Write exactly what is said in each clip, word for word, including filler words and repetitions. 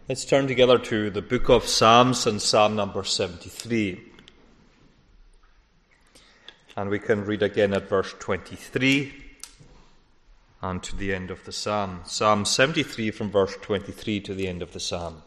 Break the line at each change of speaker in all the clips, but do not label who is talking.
Let's turn together to the book of Psalms and Psalm number seventy-three. And we can read again at verse twenty-three and to the end of the psalm. Psalm seventy-three from verse twenty-three to the end of the psalm.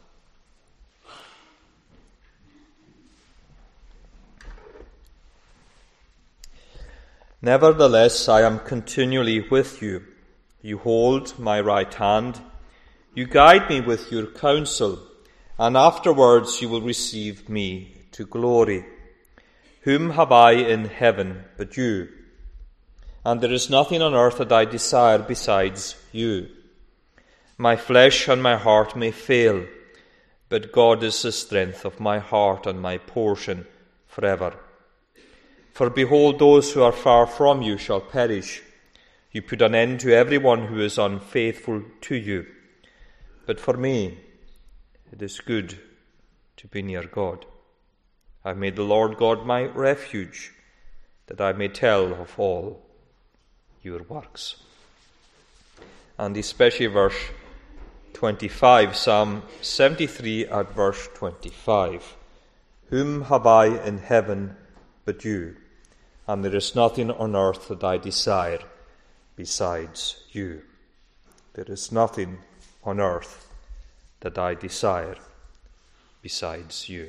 Nevertheless, I am continually with you. You hold my right hand. You guide me with your counsel, and afterwards you will receive me to glory. Whom have I in heaven but you? And there is nothing on earth that I desire besides you. My flesh and my heart may fail, but God is the strength of my heart and my portion forever. For behold, those who are far from you shall perish. You put an end to everyone who is unfaithful to you. But for me, it is good to be near God. I have made the Lord God my refuge, that I may tell of all your works. And especially verse twenty-five, Psalm seventy-three at verse twenty-five. Whom have I in heaven but you? And there is nothing on earth that I desire besides you. There is nothing on earth that I desire besides you.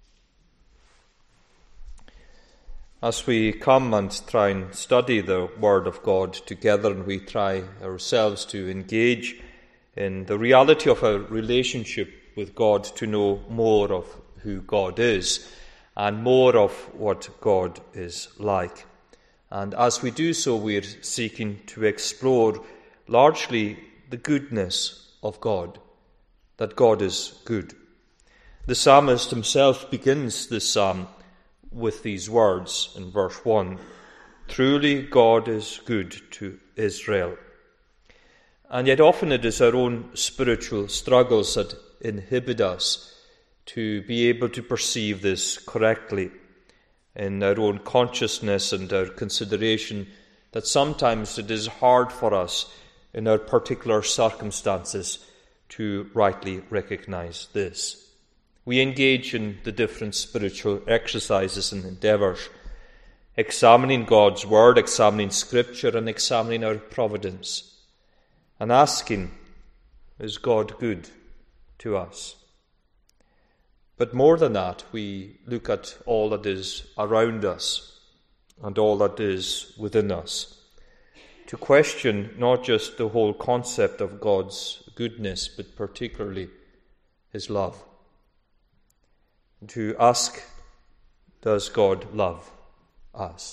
As we come and try and study the Word of God together, and we try ourselves to engage in the reality of a relationship with God, to know more of who God is and more of what God is like. And as we do so, we're seeking to explore largely the goodness of God, that God is good. The psalmist himself begins this psalm with these words in verse one. Truly God is good to Israel. And yet often it is our own spiritual struggles that inhibit us to be able to perceive this correctly in our own consciousness and our consideration, that sometimes it is hard for us in our particular circumstances to rightly recognize this. We engage in the different spiritual exercises and endeavours, examining God's Word, examining Scripture, and examining our providence, and asking, is God good to us? But more than that, we look at all that is around us and all that is within us, to question not just the whole concept of God's goodness, but particularly his love. To ask, does God love us?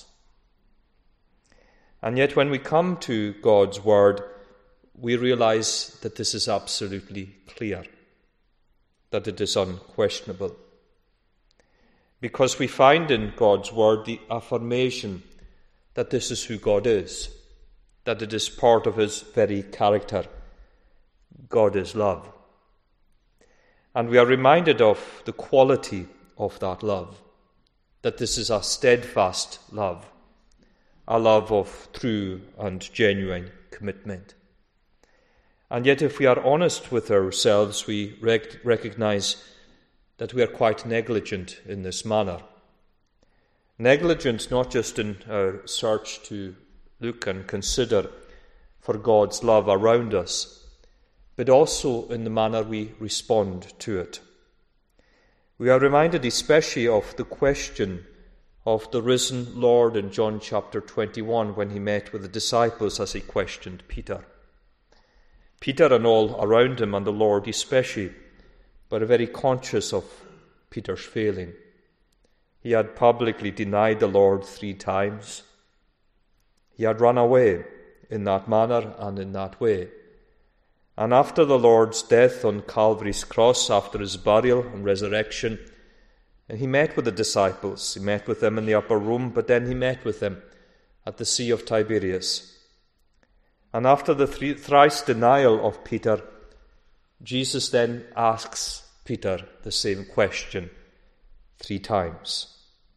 And yet when we come to God's Word, we realize that this is absolutely clear, that it is unquestionable. Because we find in God's Word the affirmation that this is who God is, that it is part of his very character. God is love. And we are reminded of the quality of that love, that this is a steadfast love, a love of true and genuine commitment. And yet if we are honest with ourselves, we rec- recognize that we are quite negligent in this manner. Negligent not just in our search to look and consider for God's love around us, but also in the manner we respond to it. We are reminded especially of the question of the risen Lord in John chapter twenty-one, when he met with the disciples as he questioned Peter. Peter and all around him, and the Lord especially, were very conscious of Peter's failing. He had publicly denied the Lord three times. He had run away in that manner and in that way. And after the Lord's death on Calvary's cross, after his burial and resurrection, and he met with the disciples. He met with them in the upper room, but then he met with them at the Sea of Tiberias. And after the three, thrice denial of Peter, Jesus then asks Peter the same question three times.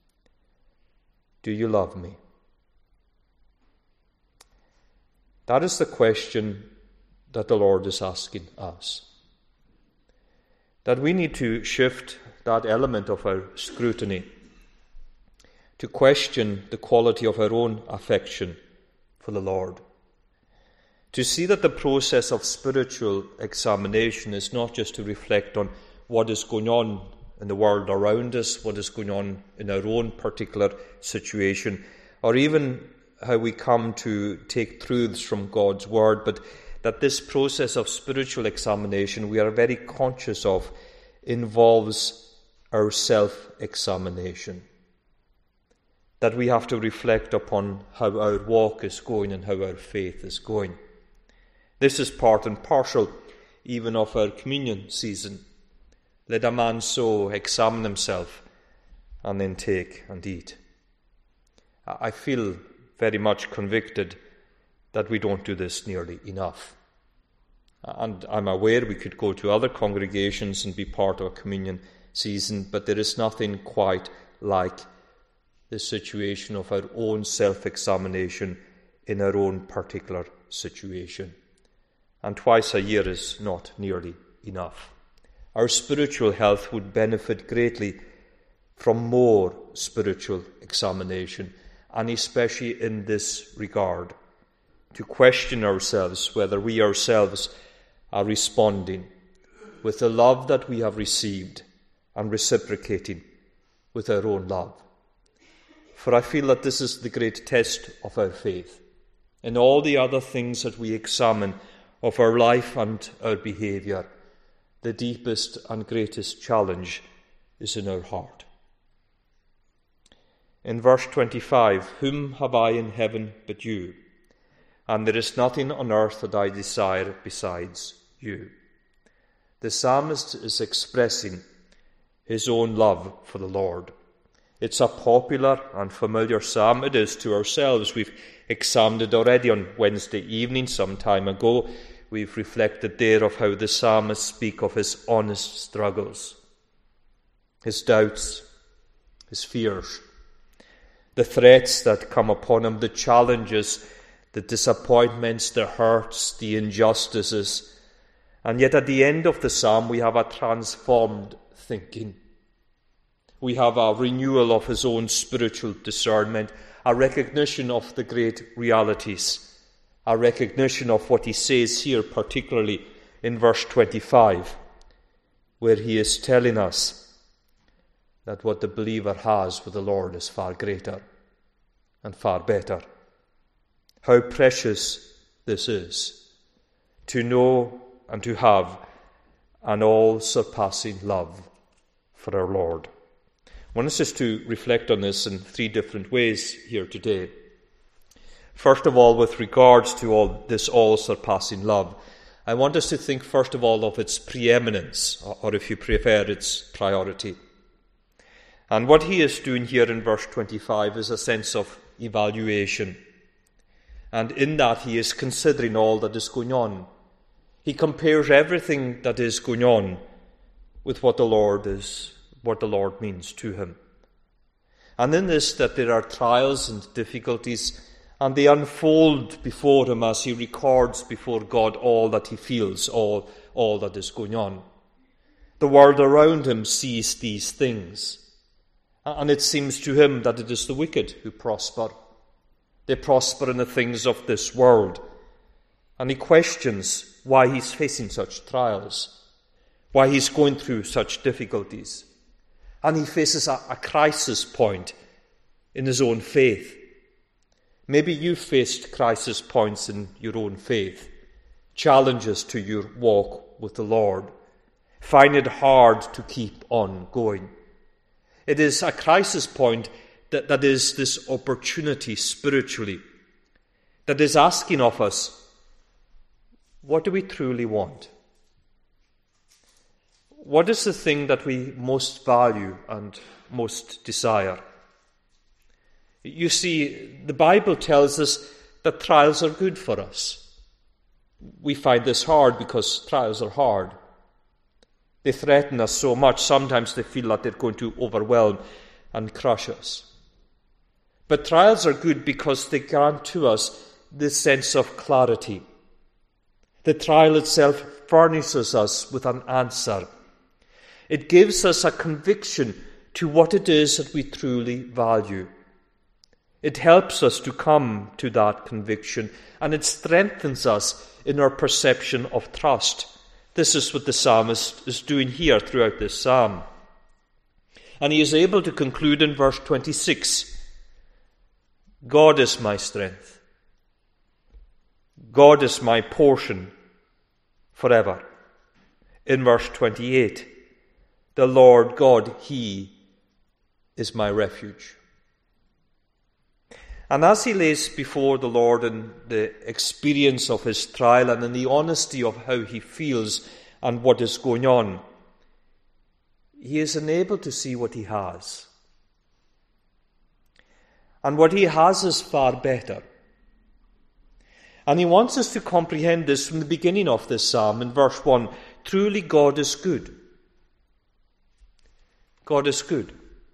Do you love me? That is the question that the Lord is asking us. that we need to shift that element of our scrutiny to question the quality of our own affection for the Lord. To see that the process of spiritual examination is not just to reflect on what is going on in the world around us, what is going on in our own particular situation, or even how we come to take truths from God's Word, but that this process of spiritual examination we are very conscious of involves our self-examination. That we have to reflect upon how our walk is going and how our faith is going. This is part and parcel even of our communion season. Let a man so examine himself and then take and eat. I feel very much convicted that we don't do this nearly enough. And I'm aware we could go to other congregations and be part of a communion season, but there is nothing quite like the situation of our own self-examination in our own particular situation. And twice a year is not nearly enough. Our spiritual health would benefit greatly from more spiritual examination, and especially in this regard, to question ourselves whether we ourselves are responding with the love that we have received and reciprocating with our own love. For I feel that this is the great test of our faith. In all the other things that we examine of our life and our behaviour, the deepest and greatest challenge is in our heart. In verse twenty-five, whom have I in heaven but you? And there is nothing on earth that I desire besides you. The psalmist is expressing his own love for the Lord. It's a popular and familiar psalm. It is to ourselves. We've examined it already on Wednesday evening some time ago. We've reflected there of how the psalmist speaks of his honest struggles, his doubts, his fears, the threats that come upon him, the challenges, the disappointments, the hurts, the injustices. And yet at the end of the psalm we have a transformed thinking. We have a renewal of his own spiritual discernment, a recognition of the great realities, a recognition of what he says here, particularly in verse twenty-five, where he is telling us that what the believer has with the Lord is far greater and far better. How precious this is, to know and to have an all-surpassing love for our Lord. I want us just to reflect on this in three different ways here today. First of all, with regards to all this all-surpassing love, I want us to think first of all of its preeminence, or if you prefer, its priority. And what he is doing here in verse twenty-five is a sense of evaluation. And in that he is considering all that is going on. He compares everything that is going on with what the Lord is, what the Lord means to him. And in this, that there are trials and difficulties, and they unfold before him as he records before God all that he feels, all, all that is going on. The world around him sees these things, and it seems to him that it is the wicked who prosper. They prosper in the things of this world. And he questions why he's facing such trials, why he's going through such difficulties. And he faces a, a crisis point in his own faith. Maybe you've faced crisis points in your own faith, challenges to your walk with the Lord. Find it hard to keep on going. It is a crisis point that, that is this opportunity spiritually, that is asking of us, what do we truly want? What is the thing that we most value and most desire? You see, the Bible tells us that trials are good for us. We find this hard because trials are hard. They threaten us so much, sometimes they feel like they're going to overwhelm and crush us. But trials are good because they grant to us this sense of clarity. The trial itself furnishes us with an answer. It gives us a conviction to what it is that we truly value. It helps us to come to that conviction, and it strengthens us in our perception of trust. This is what the psalmist is doing here throughout this psalm. And he is able to conclude in verse twenty-six, God is my strength. God is my portion forever. In verse twenty-eight, the Lord God, He is my refuge. And as he lays before the Lord in the experience of his trial and in the honesty of how he feels and what is going on, he is enabled to see what he has. And what he has is far better. And he wants us to comprehend this from the beginning of this psalm in verse one. Truly God is good. God is good.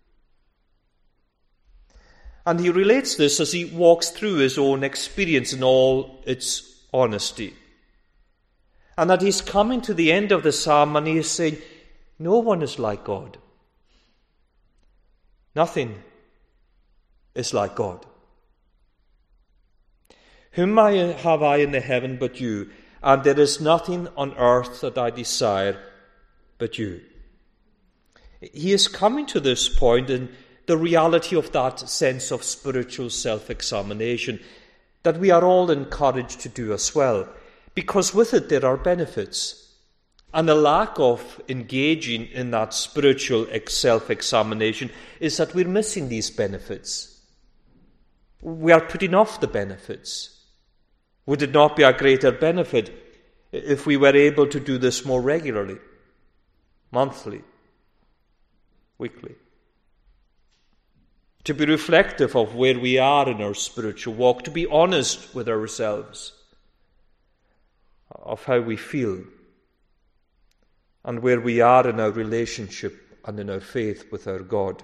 And he relates this as he walks through his own experience in all its honesty. And that he's coming to the end of the psalm and he is saying, no one is like God. Nothing is like God. Whom I have I in the heaven but you, and there is nothing on earth that I desire but you. He is coming to this point in the reality of that sense of spiritual self-examination that we are all encouraged to do as well, because with it there are benefits. And the lack of engaging in that spiritual self-examination is that we're missing these benefits. We are putting off the benefits. Would it not be a greater benefit if we were able to do this more regularly, monthly, weekly? To be reflective of where we are in our spiritual walk, to be honest with ourselves, of how we feel, and where we are in our relationship and in our faith with our God.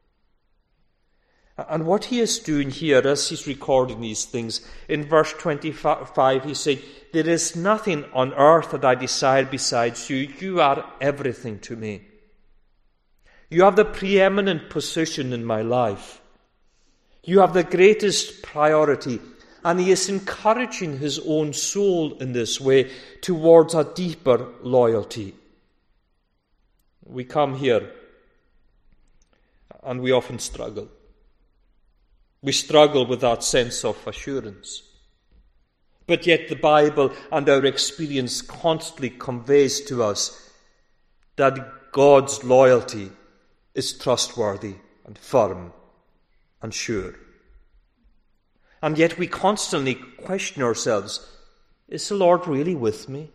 And what he is doing here as he's recording these things, in verse twenty-five he said, there is nothing on earth that I desire besides you. You are everything to me. You have the preeminent position in my life. You have the greatest priority. And he is encouraging his own soul in this way towards a deeper loyalty. We come here and we often struggle. We struggle with that sense of assurance. But yet the Bible and our experience constantly conveys to us that God's loyalty is trustworthy and firm and sure. And yet we constantly question ourselves, is the Lord really with me?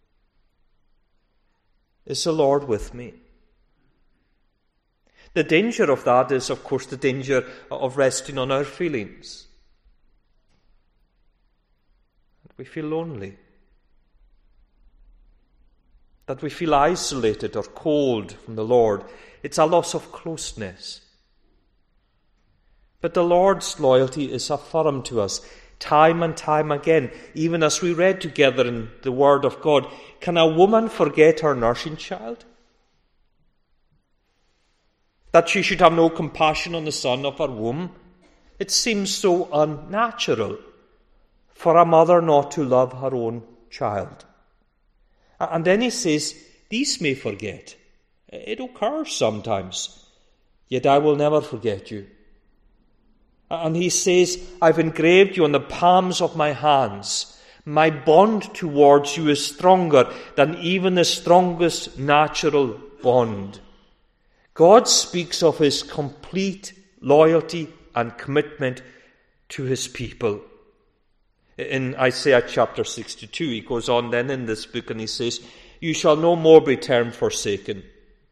Is the Lord with me? The danger of that is, of course, the danger of resting on our feelings. We feel lonely. That we feel isolated or cold from the Lord. It's a loss of closeness. But the Lord's loyalty is affirmed to us time and time again. Even as we read together in the Word of God, can a woman forget her nursing child? That she should have no compassion on the son of her womb? It seems so unnatural for a mother not to love her own child. And then he says, these may forget. It occurs sometimes. Yet I will never forget you. And he says, I've engraved you on the palms of my hands. My bond towards you is stronger than even the strongest natural bond. God speaks of his complete loyalty and commitment to his people. In Isaiah chapter sixty-two, he goes on then in this book and he says, you shall no more be termed forsaken.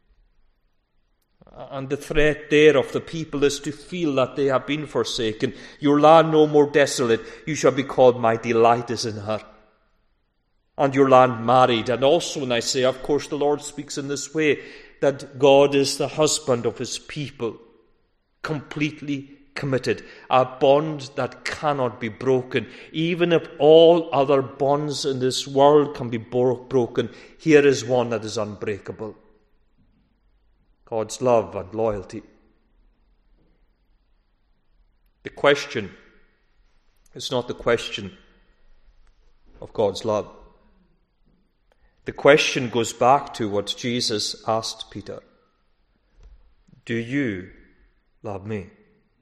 And the threat there of the people is to feel that they have been forsaken. Your land no more desolate. You shall be called, my delight is in her. And your land married. And also in Isaiah, of course, the Lord speaks in this way, that God is the husband of his people, completely committed, a bond that cannot be broken. Even if all other bonds in this world can be bro- broken, here is one that is unbreakable. God's love and loyalty. The question is not the question of God's love. The question goes back to what Jesus asked Peter. Do you love me?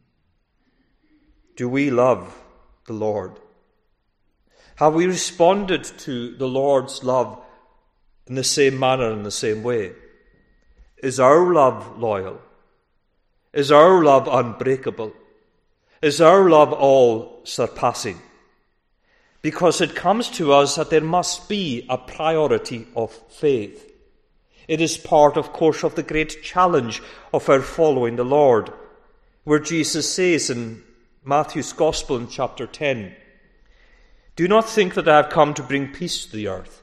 Do we love the Lord? Have we responded to the Lord's love in the same manner, in the same way? Is our love loyal? Is our love unbreakable? Is our love all surpassing? Because it comes to us that there must be a priority of faith. It is part, of course, of the great challenge of our following the Lord, where Jesus says in Matthew's Gospel in chapter ten, "Do not think that I have come to bring peace to the earth.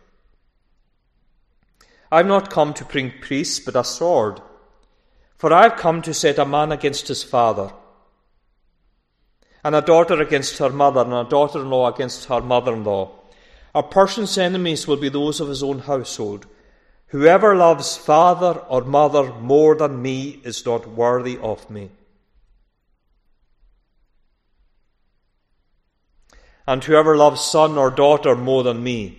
I have not come to bring peace, but a sword. For I have come to set a man against his father, and a daughter against her mother, and a daughter-in-law against her mother-in-law. A person's enemies will be those of his own household. Whoever loves father or mother more than me is not worthy of me. And whoever loves son or daughter more than me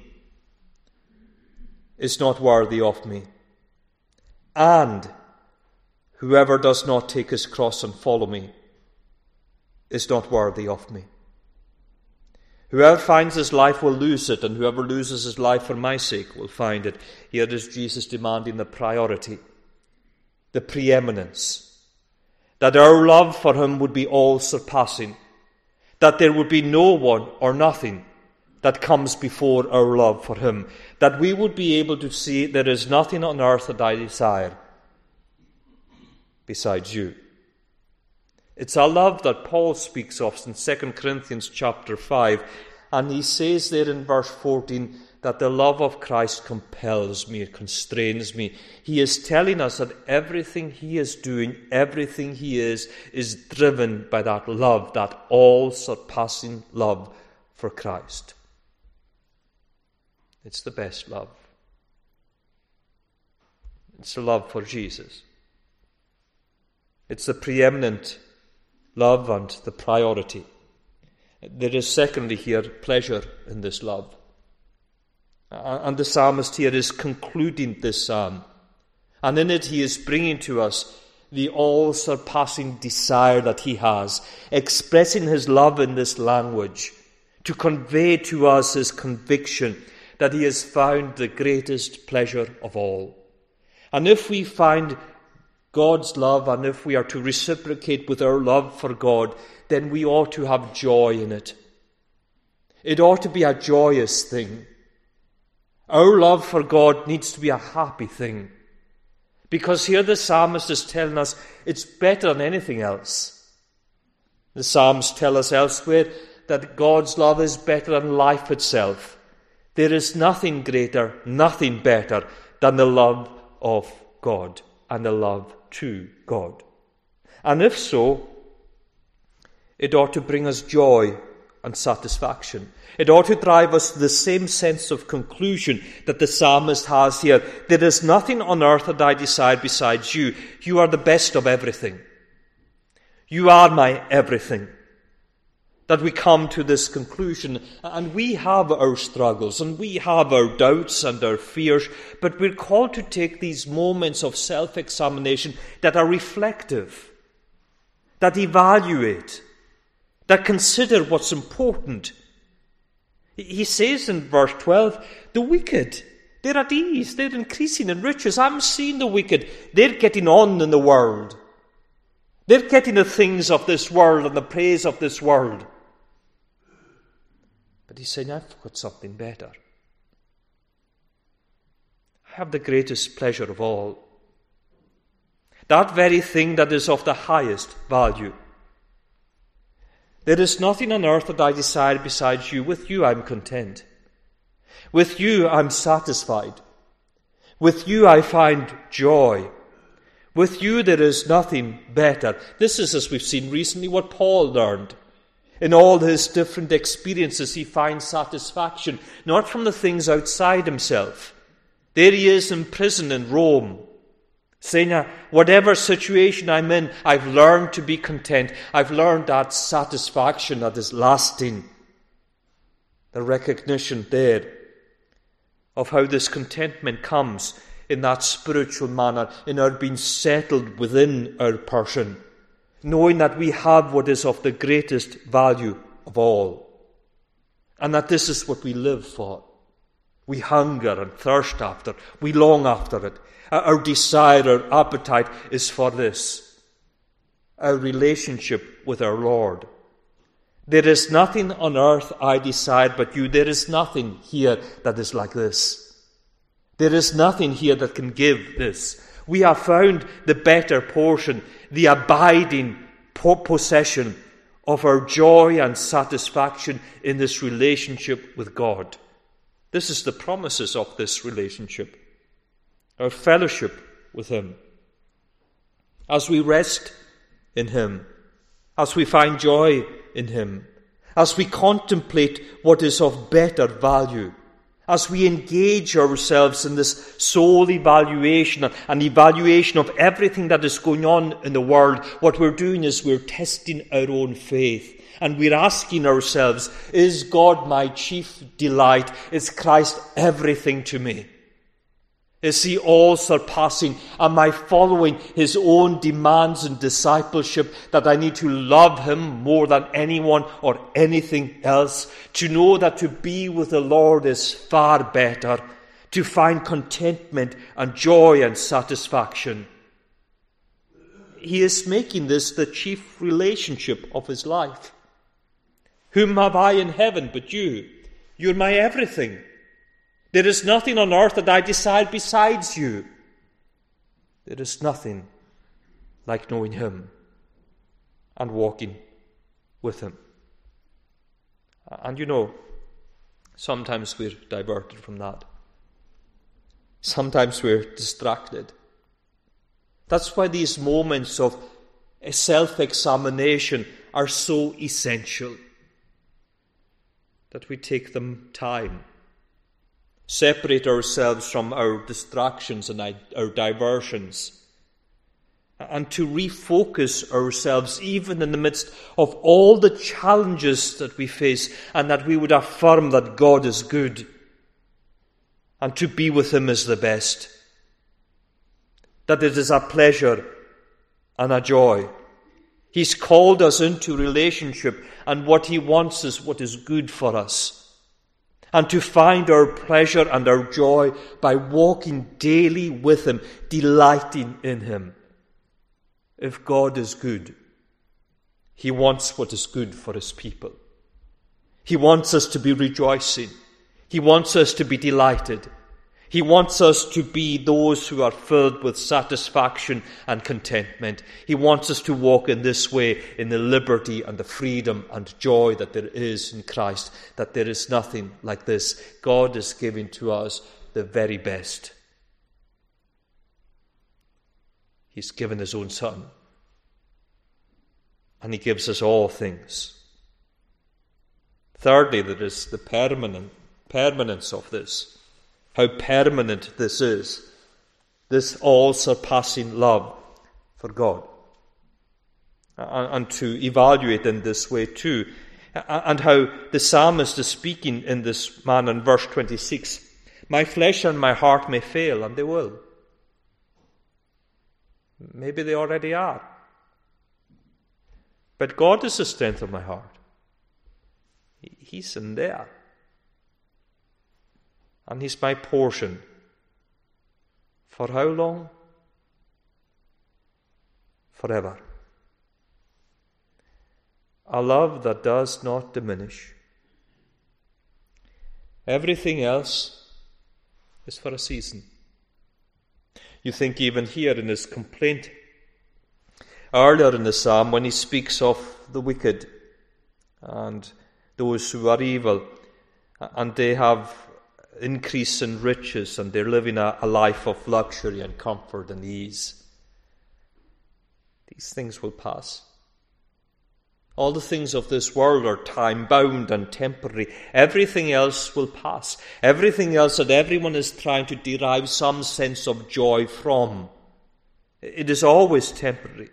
is not worthy of me. And whoever does not take his cross and follow me is not worthy of me. Whoever finds his life will lose it, and whoever loses his life for my sake will find it." Here is Jesus demanding the priority, the preeminence, that our love for him would be all-surpassing, that there would be no one or nothing that comes before our love for him, that we would be able to say, there is nothing on earth that I desire besides you. It's a love that Paul speaks of in Second Corinthians chapter five, and he says there in verse fourteen that the love of Christ compels me, it constrains me. He is telling us that everything he is doing, everything he is, is driven by that love, that all-surpassing love for Christ. It's the best love. It's the love for Jesus. It's the preeminent love and the priority. There is secondly here pleasure in this love. And the psalmist here is concluding this psalm. And in it he is bringing to us the all-surpassing desire that he has, expressing his love in this language, to convey to us his conviction that he has found the greatest pleasure of all. And if we find God's love, and if we are to reciprocate with our love for God, then we ought to have joy in it. It ought to be a joyous thing. Our love for God needs to be a happy thing. Because here the psalmist is telling us it's better than anything else. The Psalms tell us elsewhere that God's love is better than life itself. There is nothing greater, nothing better than the love of God and the love to God. And if so, it ought to bring us joy and satisfaction. It ought to drive us to the same sense of conclusion that the psalmist has here. There is nothing on earth that I desire besides you. You are the best of everything. You are my everything. That we come to this conclusion, and we have our struggles, and we have our doubts and our fears, but we're called to take these moments of self-examination that are reflective, that evaluate, that consider what's important. He says in verse twelve, the wicked, they're at ease, they're increasing in riches. I'm seeing the wicked, they're getting on in the world. They're getting the things of this world and the praise of this world. But he's saying, I've got something better. I have the greatest pleasure of all. That very thing that is of the highest value. There is nothing on earth that I desire besides you. With you I'm content. With you I'm satisfied. With you I find joy. With you there is nothing better. This is, as we've seen recently, what Paul learned. In all his different experiences, he finds satisfaction, not from the things outside himself. There he is in prison in Rome, Saying, uh, whatever situation I'm in, I've learned to be content. I've learned that satisfaction that is lasting. The recognition there of how this contentment comes in that spiritual manner, in our being settled within our person, knowing that we have what is of the greatest value of all, and that this is what we live for. We hunger and thirst after, we long after it. Our desire, our appetite is for this, our relationship with our Lord. There is nothing on earth I desire but you. There is nothing here that is like this. There is nothing here that can give this. We have found the better portion, the abiding possession of our joy and satisfaction in this relationship with God. This is the promises of this relationship. Our fellowship with Him. As we rest in Him, as we find joy in Him, as we contemplate what is of better value, as we engage ourselves in this soul evaluation and evaluation of everything that is going on in the world, what we're doing is we're testing our own faith. And we're asking ourselves, is God my chief delight? Is Christ everything to me? Is He all surpassing? Am I following His own demands in discipleship that I need to love Him more than anyone or anything else? To know that to be with the Lord is far better. To find contentment and joy and satisfaction. He is making this the chief relationship of His life. Whom have I in heaven but you? You're my everything. There is nothing on earth that I desire besides you. There is nothing like knowing Him and walking with Him. And you know, sometimes we're diverted from that. Sometimes we're distracted. That's why these moments of self-examination are so essential. That we take them time. Separate ourselves from our distractions and our diversions, and to refocus ourselves even in the midst of all the challenges that we face, and that we would affirm that God is good and to be with Him is the best, that it is a pleasure and a joy. He's called us into relationship, and what He wants is what is good for us. And to find our pleasure and our joy by walking daily with Him, delighting in Him. If God is good, He wants what is good for His people. He wants us to be rejoicing. He wants us to be delighted. He wants us to be those who are filled with satisfaction and contentment. He wants us to walk in this way, in the liberty and the freedom and joy that there is in Christ, that there is nothing like this. God is giving to us the very best. He's given His own Son, and He gives us all things. Thirdly, there is the permanent permanence of this. How permanent this is, this all-surpassing love for God. And to evaluate in this way too, and how the psalmist is speaking in this manner in verse twenty-six. My flesh and my heart may fail, and they will. Maybe they already are. But God is the strength of my heart. He's in there. And He's my portion. For how long? Forever. A love that does not diminish. Everything else is for a season. You think even here in his complaint, earlier in the psalm, when he speaks of the wicked and those who are evil, and they have increase in riches, and they're living a, a life of luxury and comfort and ease. These things will pass. All the things of this world are time-bound and temporary. Everything else will pass. Everything else that everyone is trying to derive some sense of joy from It is always temporary.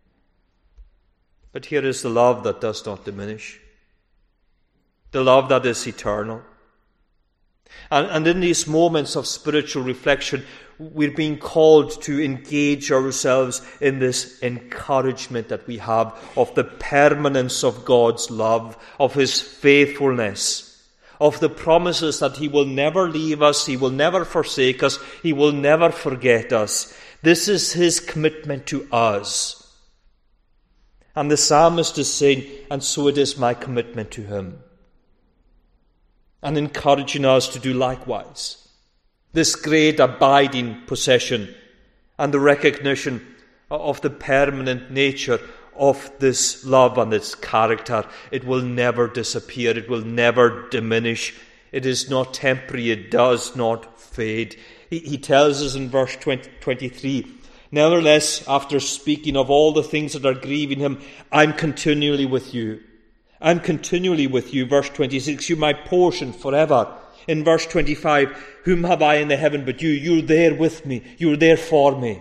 But here is the love that does not diminish, the love that is eternal. And, and in these moments of spiritual reflection, we're being called to engage ourselves in this encouragement that we have of the permanence of God's love, of His faithfulness, of the promises that He will never leave us, He will never forsake us, He will never forget us. This is His commitment to us. And the psalmist is saying, and so it is my commitment to Him. And encouraging us to do likewise. This great abiding possession and the recognition of the permanent nature of this love and its character. It will never disappear. It will never diminish. It is not temporary. It does not fade. He, he tells us in verse twenty, twenty-three, nevertheless, after speaking of all the things that are grieving Him, I'm continually with you. I'm continually with you. Verse twenty-six, you're my portion forever. In verse twenty-five, whom have I in the heaven but you? You're there with me. You're there for me.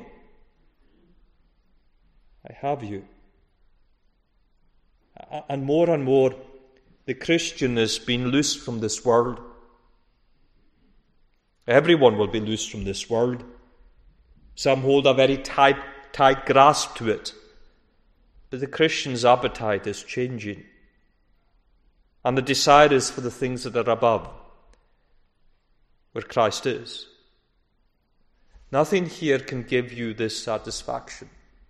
I have you. And more and more, the Christian is being loosed from this world. Everyone will be loosed from this world. Some hold a very tight, tight grasp to it. But the Christian's appetite is changing. And the desire is for the things that are above, where Christ is. Nothing here can give you this satisfaction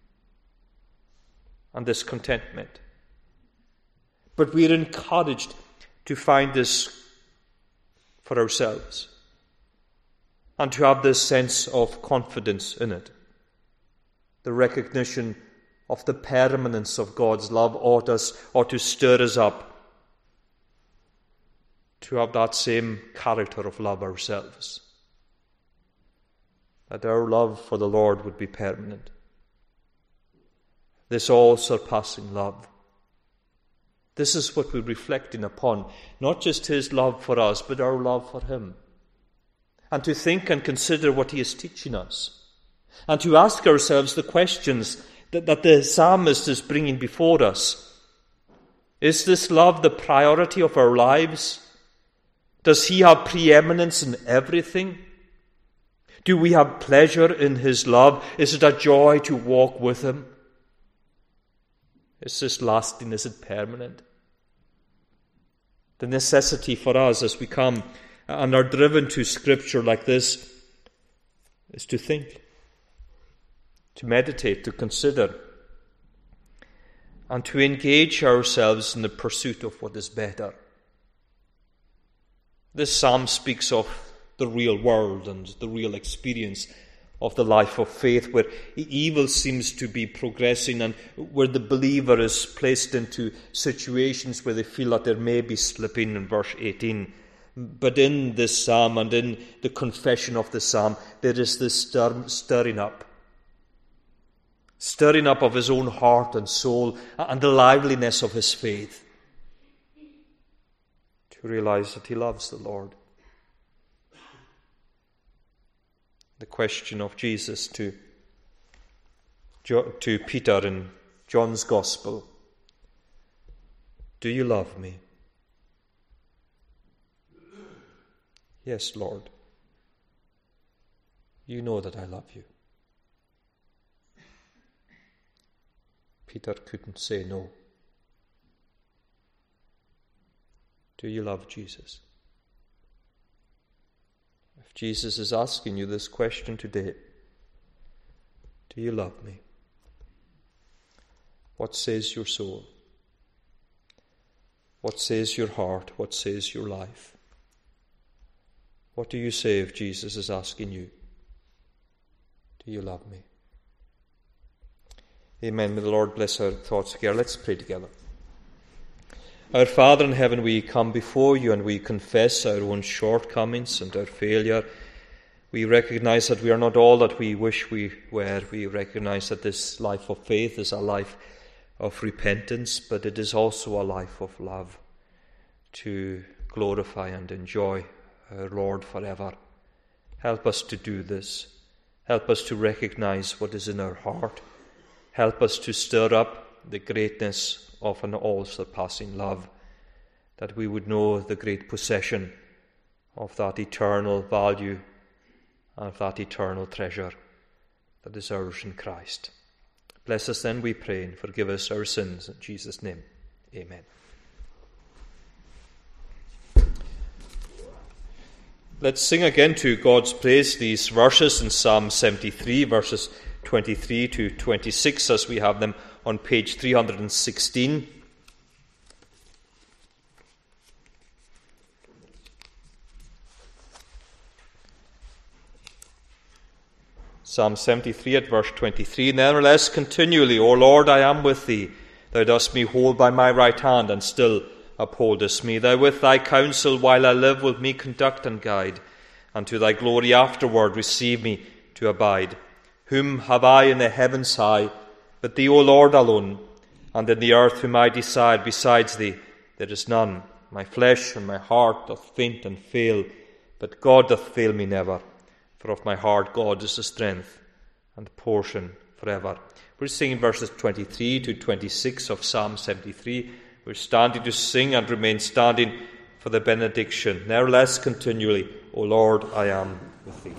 and this contentment. But we are encouraged to find this for ourselves and to have this sense of confidence in it. The recognition of the permanence of God's love ought us, ought to stir us up to have that same character of love ourselves. That our love for the Lord would be permanent. This all-surpassing love. This is what we're reflecting upon. Not just His love for us, but our love for Him. And to think and consider what He is teaching us. And to ask ourselves the questions that, that the psalmist is bringing before us. Is this love the priority of our lives? Does He have preeminence in everything? Do we have pleasure in His love? Is it a joy to walk with Him? Is this lasting? Is it permanent? The necessity for us as we come and are driven to Scripture like this is to think, to meditate, to consider, and to engage ourselves in the pursuit of what is better. This psalm speaks of the real world and the real experience of the life of faith, where evil seems to be progressing and where the believer is placed into situations where they feel that they may be slipping in verse eighteen. But in this psalm and in the confession of the psalm, there is this stir, stirring up. Stirring up of his own heart and soul and the liveliness of his faith. To realize that he loves the Lord. The question of Jesus to, to Peter in John's Gospel. Do you love me? Yes, Lord. You know that I love you. Peter couldn't say no. Do you love Jesus? If Jesus is asking you this question today, do you love me? What says your soul? What says your heart? What says your life? What do you say if Jesus is asking you, do you love me? Amen. May the Lord bless our thoughts together. Let's pray together. Our Father in heaven, we come before you and we confess our own shortcomings and our failure. We recognize that we are not all that we wish we were. We recognize that this life of faith is a life of repentance, but it is also a life of love to glorify and enjoy our Lord forever. Help us to do this. Help us to recognize what is in our heart. Help us to stir up the greatness of an all-surpassing love, that we would know the great possession of that eternal value, of that eternal treasure that is ours in Christ. Bless us then, we pray, and forgive us our sins. In Jesus' name, amen. Let's sing again to God's praise these verses in Psalm seventy-three, verses twenty-three to twenty-six, as we have them on page three hundred sixteen. Psalm seventy-three at verse twenty-three. Nevertheless, continually, O Lord, I am with thee. Thou dost me hold by my right hand, and still upholdest me. Thou with thy counsel while I live wilt me conduct and guide, and to thy glory afterward receive me to abide. Whom have I in the heavens high, but thee, O Lord, alone? And in the earth whom I desire, besides thee there is none. My flesh and my heart doth faint and fail, but God doth fail me never. For of my heart God is the strength and portion forever. We're singing verses twenty-three to twenty-six of Psalm seventy-three. We're standing to sing and remain standing for the benediction. Nevertheless, continually, O Lord, I am with thee.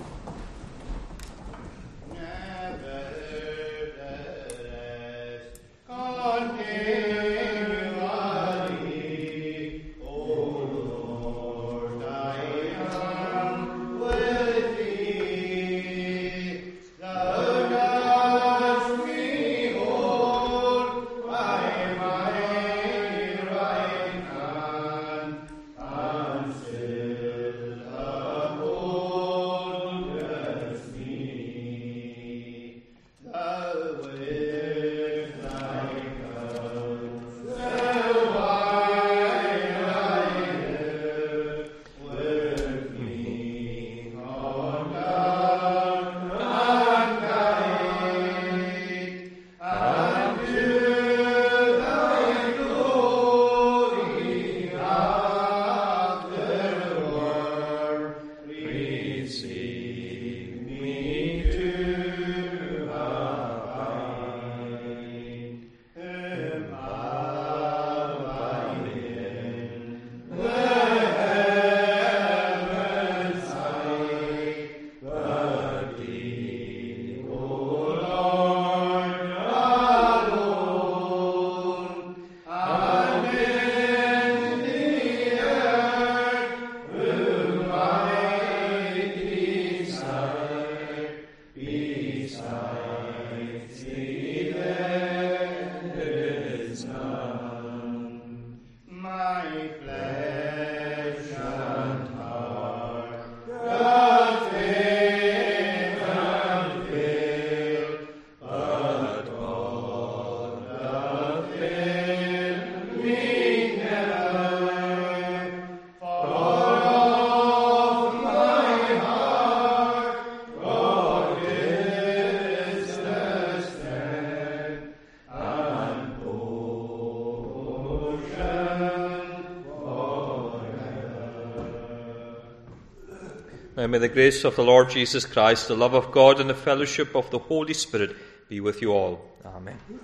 Now may the grace of the Lord Jesus Christ, the love of God, and the fellowship of the Holy Spirit be with you all. Amen.